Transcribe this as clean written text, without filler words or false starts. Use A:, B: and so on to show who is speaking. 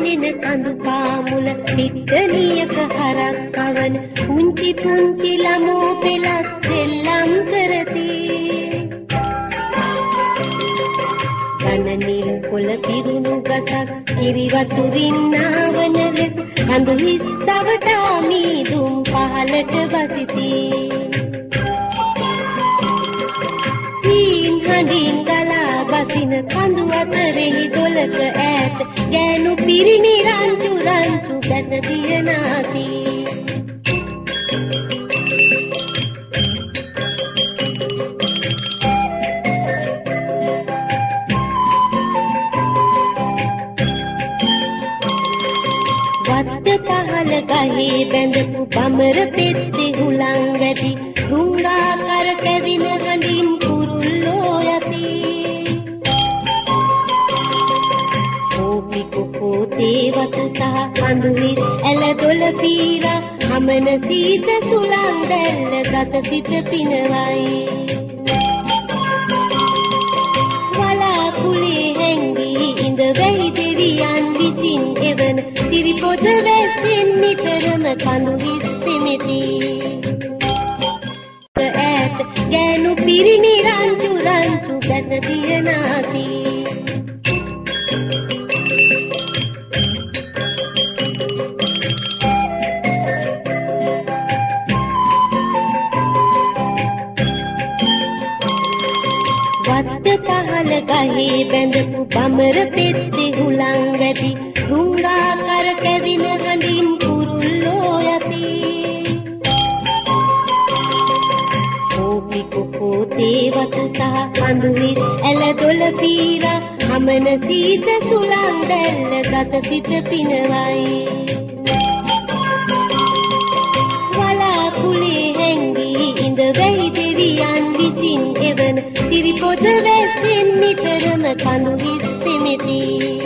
A: පෙනෙන කඳු පාමුල පිට්ටනියක හරක් කවන පුංචි පුංචි ළමෝ පෙලක් සෙල්ලම් කරති. ගණනින් කොළ පිරුණු ගසක් ඉරි වතුරින් නාවන ලෙස කඳු හිස් තවටා මීදුම් පහලට බසිති. හඬින් ගලා බසින කඳු අතරෙහි දොලක ඈත ගෑනු පිරිමි රංචු රංචු ගැට දියනාති. වත්ත පහල ගහේ බැඳපු බමර පෙත්තේ හුලං වැඩි රුංගා කර කැදින හඬින් කුරුල්ලෝ යති. කෝපි කොකෝ දේවතු සහ කඳුහි ඇල දොල පීරා හමන සීත සුළං දැල්ල ගත සිත පිනවයි. වලාකුලේ හැංගී ඉඳ වැහි දෙවියන් විසින් එවන සිරිපොද වැස්සෙන් නිතරම කඳුහි සෙමෙති. ගෑනු පිරිමි රංචු රංචු ගැට දියනාති. වත්ත පහල ගහේ බැඳපු බමර පෙත්තේ හුලං වැඩි රුංගා කර කැදින හඬින් කුරුල්ලෝ යති. කොකෝ දේවතු සහ කඳුහි ඇල දොල පීරා හමන සීත සුළං දැල්ල ගත සිත පිනවයි. වලාකුලේ හැංගී ඉඳ වැහි දෙවියන් විසින් එවන සිරිපොද වැස්සෙන් නිතරම කඳුහි සෙමෙති.